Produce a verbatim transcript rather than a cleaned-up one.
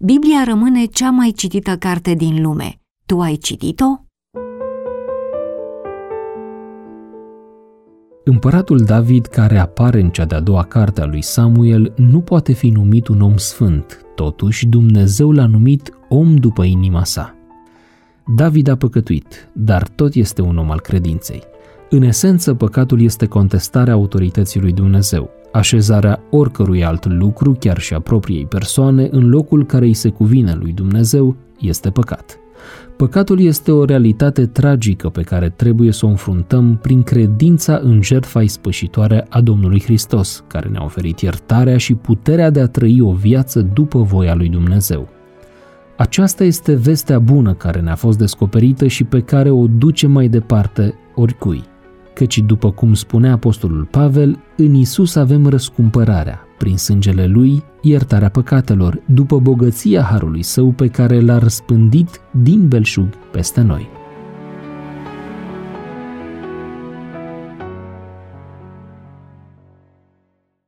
Biblia rămâne cea mai citită carte din lume. Tu ai citit-o? Împăratul David, care apare în cea de-a doua carte a lui Samuel, nu poate fi numit un om sfânt, totuși Dumnezeu l-a numit om după inima sa. David a păcătuit, dar tot este un om al credinței. În esență, păcatul este contestarea autorității lui Dumnezeu, așezarea oricărui alt lucru, chiar și a propriei persoane, în locul care îi se cuvine lui Dumnezeu, este păcat. Păcatul este o realitate tragică pe care trebuie să o înfruntăm prin credința în jertfa ispășitoare a Domnului Hristos, care ne-a oferit iertarea și puterea de a trăi o viață după voia lui Dumnezeu. Aceasta este vestea bună care ne-a fost descoperită și pe care o duce mai departe oricui. Căci, după cum spune apostolul Pavel, în Iisus avem răscumpărarea, prin sângele Lui, iertarea păcatelor, după bogăția harului Său pe care l-a răspândit din belșug peste noi.